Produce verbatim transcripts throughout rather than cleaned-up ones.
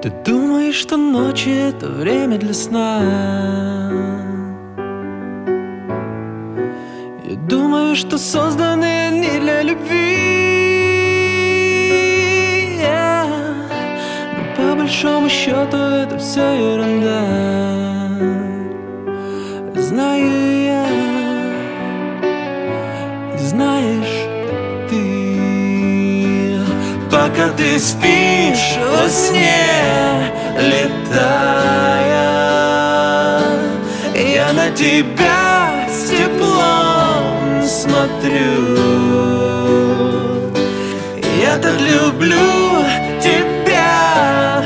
Ты думаешь, что ночи — это время для сна? Я думаю, что созданы они для любви, yeah. Но по большому счету это все ерунда. Знаю я, и знаешь ты. Пока ты спишь во сне, летая, я на тебя с теплом смотрю. Я так люблю тебя,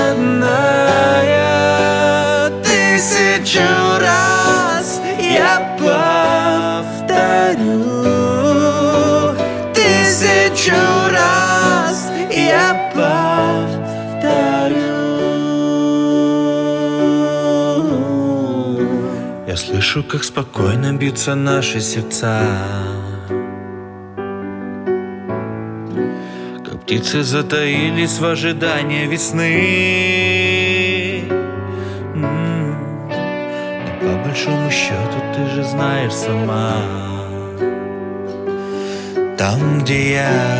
родная. Тысячу раз я повторю, тысячу раз я повторю. Я слышу, как спокойно бьются наши сердца, как птицы затаились в ожидании весны. М-м-м. Но по большому счету ты же знаешь сама, там, где я,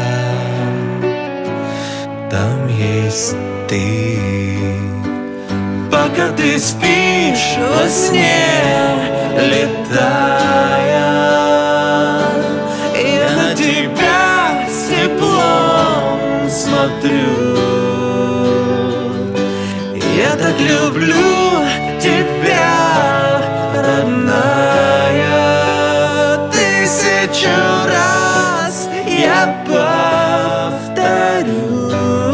там есть ты. Пока ты спишь во сне, летая, я на тебя с теплом смотрю. Я так люблю тебя, родная. Тысячу раз я повторю,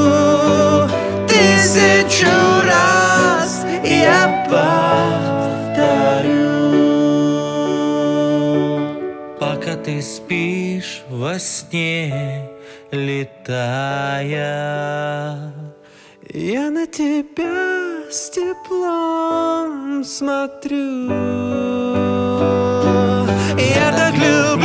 тысячу раз я повторю. Пока ты спишь во сне, летая, я на тебя с теплом смотрю. Я так люблю